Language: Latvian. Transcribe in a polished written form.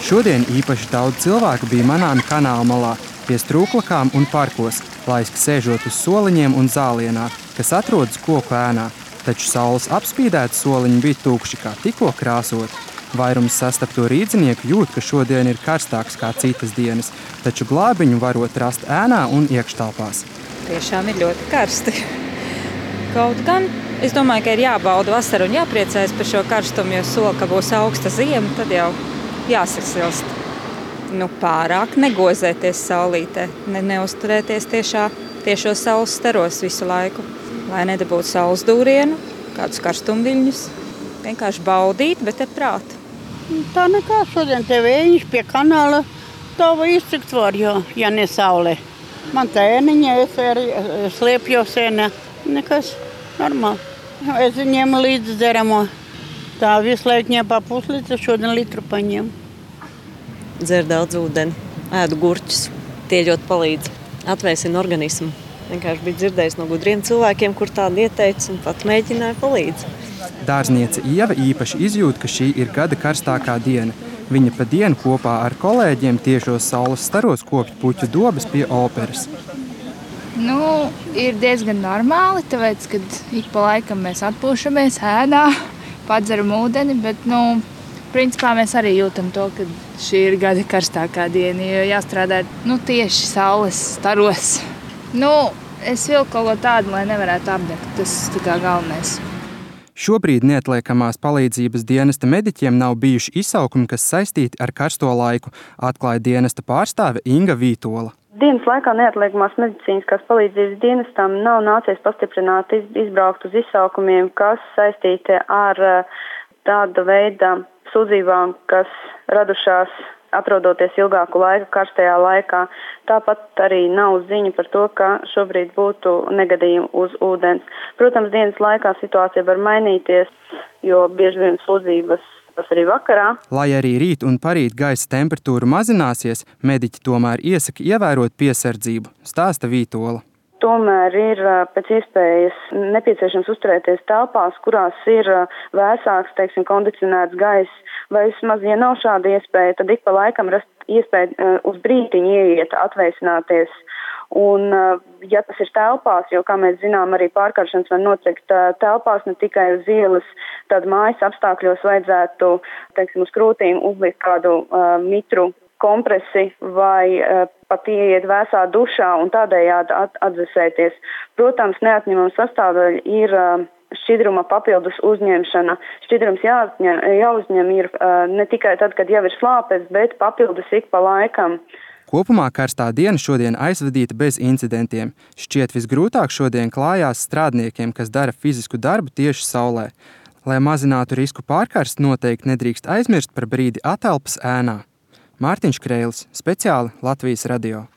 Šodien īpaši daudz cilvēku bija manāmi kanāla malā, pie strūklakām un parkos, laiski sēžot uz soliņiem un zālienā, kas atrodas koku ēnā. Taču saules apspīdēti soliņi bija tukši, kā tikko krāsoti. Vairums sastapto rīdzinieku jūt, ka šodien ir karstāks kā citas dienas, taču glābiņu varot rast ēnā un iekštelpās. Tiešām ir ļoti karsti. Kaut gan es domāju, ka ir jābauda vasara un jāpriecājas par šo karstumu, jo sola, ka būs augsta ziema, tad jau jāsasilst. Pārāk negozēties saulītē, neuzturēties tiešos saules staros visu laiku, lai nedabūtu saules dūrienu, kādus karstumviļņus. Vienkārši baudīt, bet ar prātu. Tā nekā šodien te vējiņš pie kanāla, tā var iztikt var, ja ne saulē. Man tā ēniņa, es arī sliepjos ēnā, nekas normāli. Es ņemu līdzi dzeramo. Tā visu laiku ņem pa puslitru, šodien litru paņem. Dzer daudz ūdeni, ēdu gurķus. Tie ļoti palīdz, atvēsina organismu. Vienkārši bija dzirdējis no gudriem cilvēkiem, kur tādu ieteica un pat mēģināja palīdz. Dārzniece Ieva īpaši izjūt, ka šī ir gada karstākā diena. Viņa pa dienu kopā ar kolēģiem tiešos saules staros kopj puķu dobas pie operas. Ir diezgan normāli, tāpēc, kad ik pa laikam mēs atpūšamies ēnā, padzeram ūdeni, bet, principā mēs arī jūtam to, ka šī ir gada karstākā diena, jo jāstrādā tieši saules staros. Es vilku kaut ko tādu, lai nevarētu apdegt, tas tā galvenais. Šobrīd neatliekamās palīdzības dienesta mediķiem nav bijuši izsaukumi, kas saistīti ar karsto laiku, atklāja dienesta pārstāve Inga Vītola. Dienas laikā neatliekamās medicīniskās palīdzības dienestam nav nācies pastiprināt izbraukt uz izsaukumiem, kas saistīti ar tāda veida sūdzībām, kas radušās atrodoties ilgāku laiku karstajā laikā. Tāpat arī nav ziņa par to, ka šobrīd būtu negadījumi uz ūdens. Protams, dienas laikā situācija var mainīties, jo bieži vien sūdzības tas arī vakarā. Lai arī rīt un parīt gaisa temperatūra mazināsies, mediķi tomēr iesaka ievērot piesardzību, stāsta Vītola. Tomēr ir pēc iespējas nepieciešams uzturēties telpās, kurās ir vēsāks, kondicionēts gaiss, vai vismaz, ja nav šāda iespēja, tad ik pa laikam rast iespēju uz brītiņu ieiet, atvēsināties. Un, ja tas ir telpās, jo, kā mēs zinām, arī pārkaršanas var notikt telpās, ne tikai uz ielas, tad mājas apstākļos vajadzētu, uz krūtīm uzlikt kādu mitru kompresi vai pat ieiet vēsā dušā un tādējādi atdzesēties. Protams, neatņemama sastāvdaļa ir šķidruma papildus uzņemšana. Šķidrums jāuzņem ir ne tikai tad, kad jau ir slāpes, bet papildus ik pa laikam. Kopumā karstā diena šodien aizvadīta bez incidentiem. Šķiet visgrūtāk šodien klājās strādniekiem, kas dara fizisku darbu tieši saulē. Lai mazinātu risku pārkarst, noteikti nedrīkst aizmirst par brīdi atelpas ēnā. Mārtiņš Kreilis, speciāli Latvijas radio.